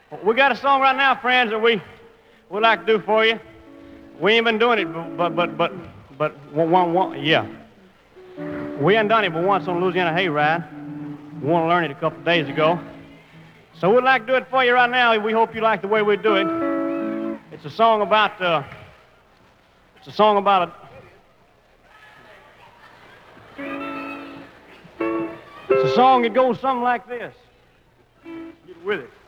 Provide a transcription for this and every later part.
We got a song right now, friends, that we'd like to do for you. We ain't been doing it, but yeah. We ain't done it but once on Louisiana Hayride. We want to learn it a couple of days ago. So we'd like to do it for you right now. We hope you like the way we do it. It's a song about, it's a song about it's a song that goes something like this. Get with it.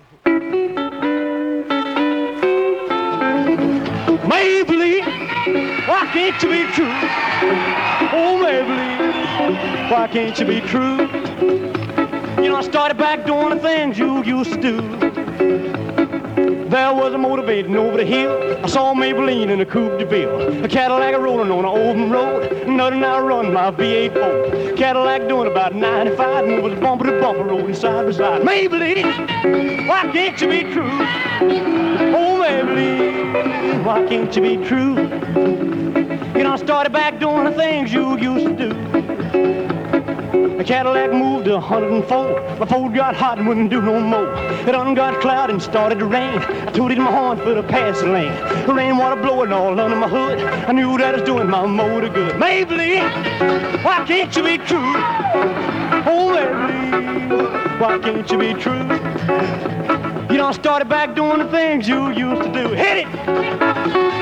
Maybelline, why can't you be true? Oh, Maybelline, why can't you be true? You know, I started back doing the things you used to do. There was a motivating over the hill. I saw Maybelline in a Coupe de Ville. A Cadillac rolling on an open road. Nothing I run my V8 Ford. Cadillac doing about 95 and was bumper to bumper rolling side by side. Maybelline, why can't you be true? Oh, Maybelline, why can't you be true? You know, I started back doing the things you used to do. The Cadillac moved to 104. My Ford got hot and wouldn't do no more. It done got cloudy and started to rain. I tooted my horn for the passing lane. The rainwater blowing all under my hood. I knew that I was doing my motor good. Maybelline, why can't you be true? Oh, Maybelline, why can't you be true? You know, I started back doing the things you used to do. Hit it!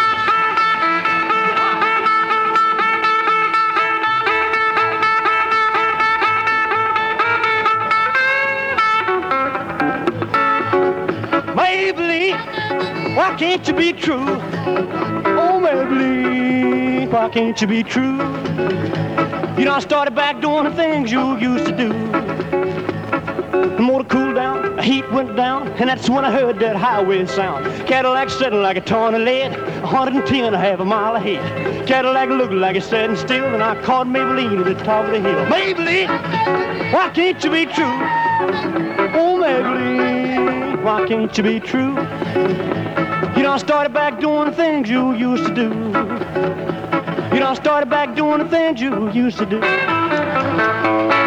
Maybelline, why can't you be true? Oh, Maybelline, why can't you be true? You know, I started back doing the things you used to do. The motor cooled down, the heat went down, and that's when I heard that highway sound. Cadillac sitting like a ton of lead, 110 a half a mile ahead. Cadillac looked like it's sitting still, and I caught Maybelline at the top of the hill. Maybelline, why can't you be true? Oh, Maybelline, why can't you be true? You know, I started back doing the things you used to do. You know, I started back doing the things you used to do.